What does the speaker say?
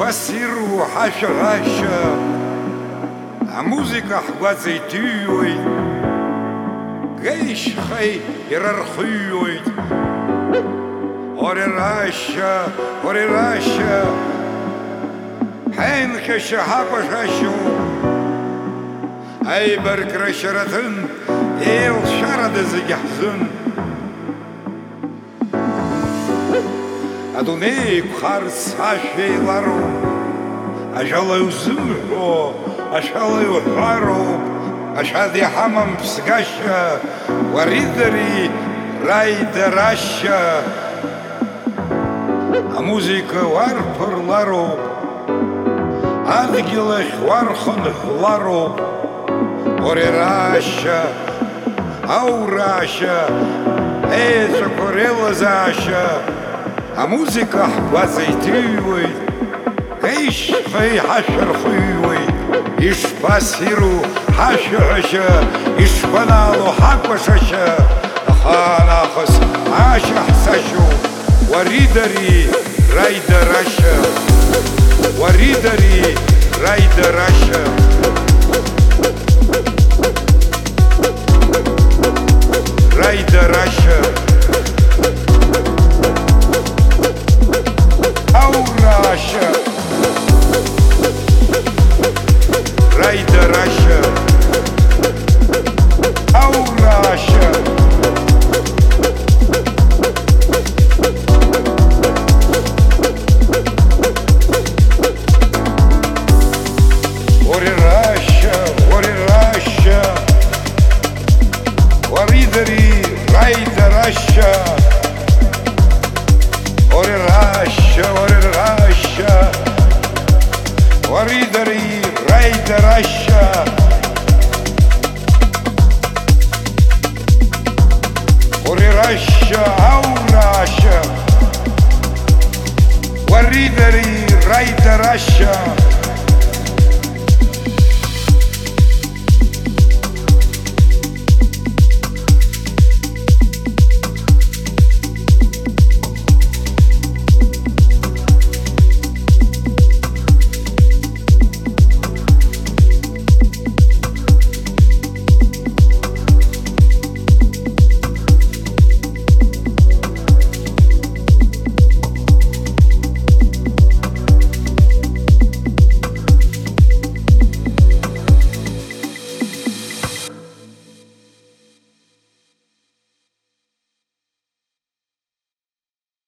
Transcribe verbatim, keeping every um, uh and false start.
ишпассиру ҳашәаҳашьа амузика ҳгәаҵа иҭыҩуеит, гаишьхеи ирархыҩуеит. Орерашьа, орерашьа, ҳаинхьашьа ҳакәашашьоуп, аибаркра шьараҭын еилшарада зегьы ҳзын. Адунеи еиқәхарц ашәа еилароуп, ажәала иузымҳәо ашәала иуҳәароуп, ашәада иҳамам ԥсгашьа, уареи дареи раидарашьа. Амузика уарԥырлароуп, адгьыл ахь уархынҳәлароуп. Орерашьа, аурашьа, еҵәақәа реилазаашьа, амузика ҳгәаҵа иҭыҩуеит, гаишьхеи ҳашәархыҩуеит. Ишԥассиру ҳашәаҳәашьа, ишԥанаало ҳакәашашьа, аха нахыс ашьа ҳцашьоуп, уареи дареи раидарашьа, уареи дареи раидарашьа. Раидарашьа, аурашьа, раидарашьа, аурашьа. Орерашьа, орерашьа, уареи дареи раидарашьа. Орерашьа, орерашьа, уареи дареи раидарашьа. Орерашьа, аурашьа, уареи дареи раидарашьа.